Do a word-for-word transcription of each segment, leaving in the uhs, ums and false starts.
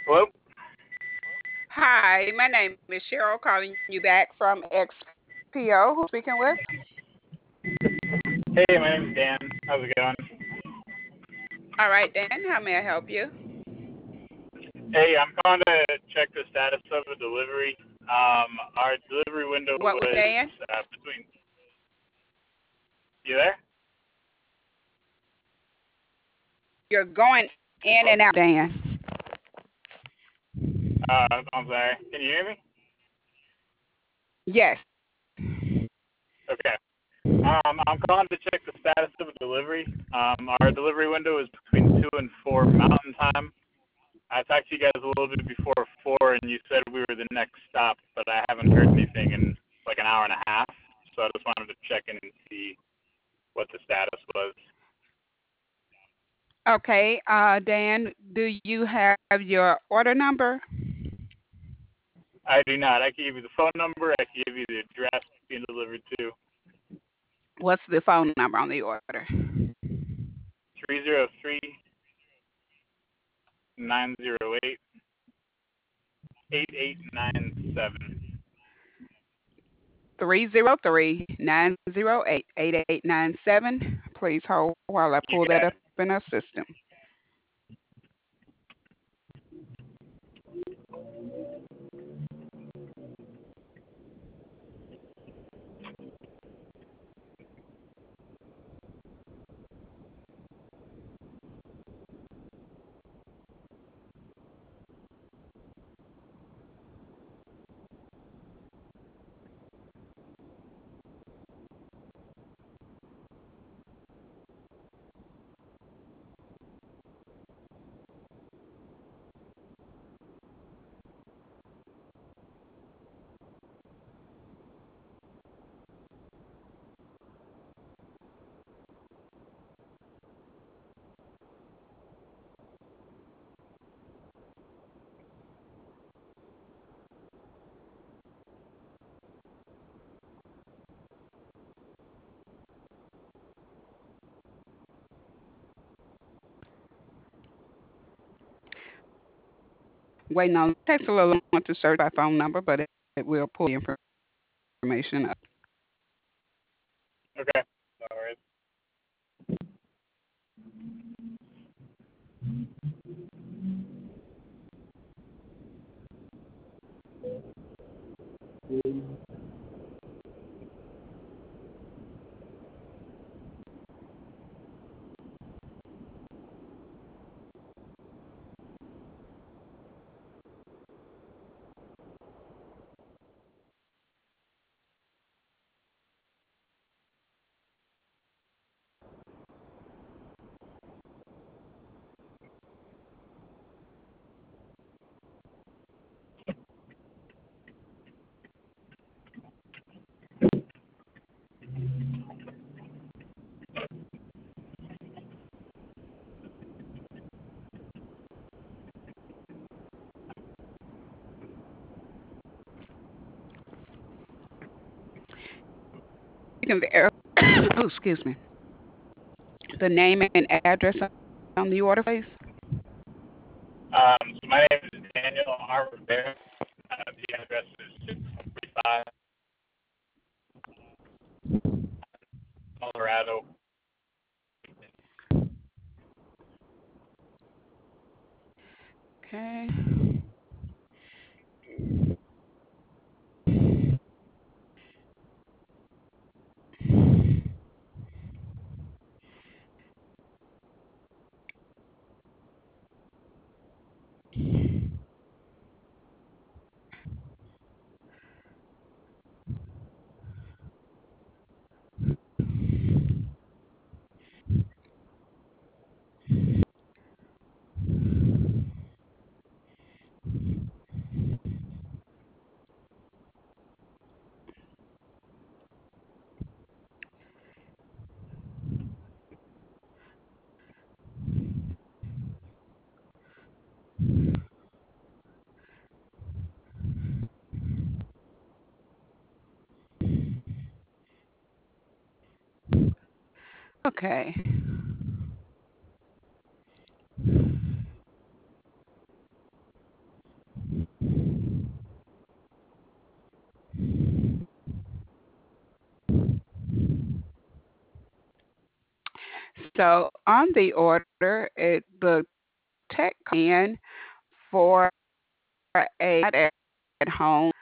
Hello? Hi, my name is Cheryl calling you back from X P O. Who's speaking with? Hey, my name's Dan. How's it going? All right, Dan, how may I help you? Hey, I'm calling to check the status of the delivery. Um, our delivery window What was was Dan? uh, between. You there? You're going in and out, Dan. Uh, I'm sorry. Can you hear me? Yes. Okay. Um, I'm calling to check the status of the delivery. Um, our delivery window is between two and four Mountain Time. I talked to you guys a little bit before four, and you said we were the next stop, but I haven't heard anything in like an hour and a half. So I just wanted to check in and see what the status was. Okay, uh, Dan, do you have your order number? I do not. I can give you the phone number. I can give you the address being delivered to. What's the phone number on the order? three zero three, nine zero eight, eight eight nine seven. Three zero three nine zero eight eight eight nine seven. Please hold while I You pull that got up it. in our system. Waiting on, it takes a little long to search by phone number, but it, it will pull the information up. Okay. No worries. You can ver- oh, excuse me. The name and address on the order, please. Um, so my name is Daniel R. Rivera. Uh, the address is six forty-five Colorado. Okay. Okay. So on the order, it the tech in for a at home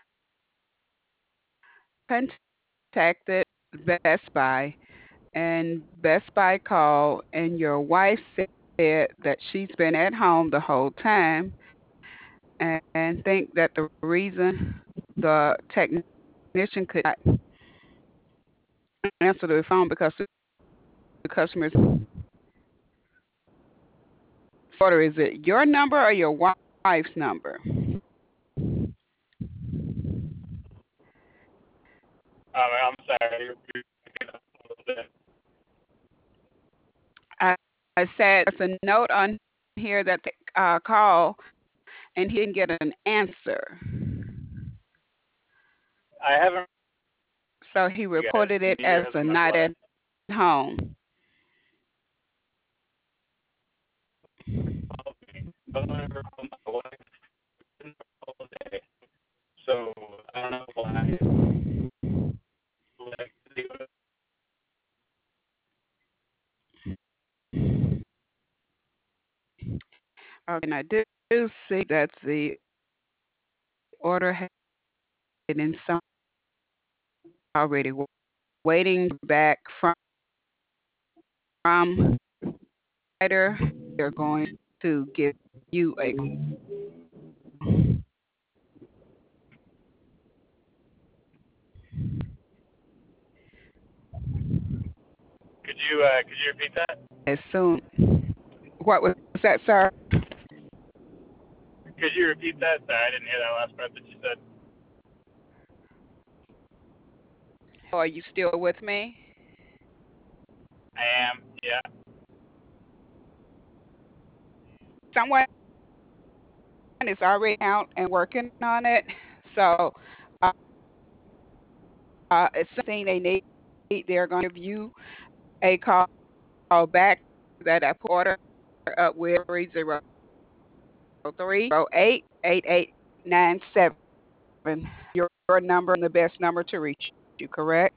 contacted Best Buy, and Best Buy called, and your wife said that she's been at home the whole time, and, and think that the reason the technician could not answer the phone because the customer's order, is it your number or your wife's number? Um, I'm sorry. You're breaking up a little bit. I, I said there's a note on here that the uh, call and he didn't get an answer. I haven't. So he You guys, reported it neither as has a my night wife. at home. Called me. No one ever called my wife. Didn't call today. So I don't know why. Like, Okay, and I do see that the order had been some already waiting back from from writer. They're going to give you a could you uh, could you repeat that? as soon. What was that, sir? Could you repeat that? Sorry, I didn't hear that last part that you said. Are you still with me? I am. Yeah. Someone is already out and working on it. So uh, uh, it's something they need. They're going to give you a call back that I put order up with three zero three zero eight eight eight nine seven. Your, your number and the best number to reach you, correct?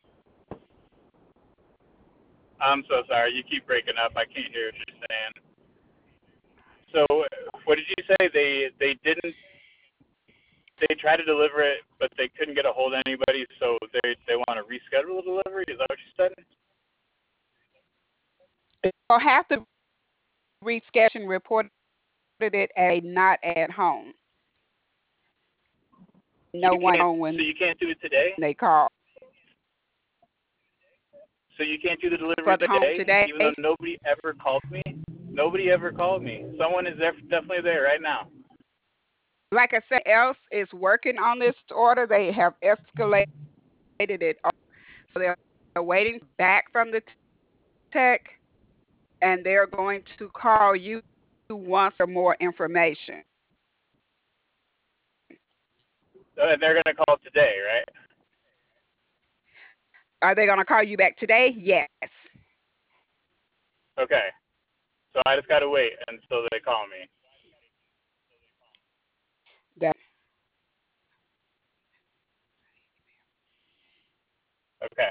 I'm so sorry. You keep breaking up. I can't hear what you're saying. So what did you say? They they didn't. They tried to deliver it, but they couldn't get a hold of anybody. So they they want to reschedule the delivery. Is that what you said? You'll have to reschedule and report it a not at home. No You one can't. home So when you can't do it today. they call. So you can't do the For delivery the home today, today, even though nobody ever called me. Nobody ever called me. Someone is there, definitely there right now. like I said, else is working on this order. They have escalated it. So they're waiting back from the tech, and they're going to call you once for more information. Uh, They're gonna call today, right? Are they going to call you back today? Yes. Okay. So I just gotta wait until they call me. That, Okay.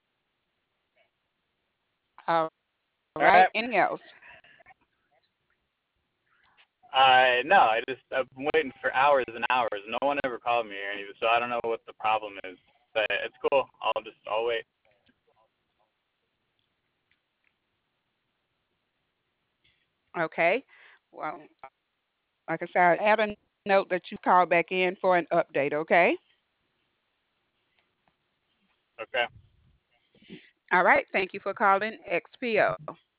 all All right. right. Anything else? I no, I just I've been waiting for hours and hours. No one ever called me or anything, so I don't know what the problem is. But it's cool. I'll just I'll wait. Okay. Well, like I said, add a note that you call back in for an update, okay? Okay. All right. Thank you for calling X P O.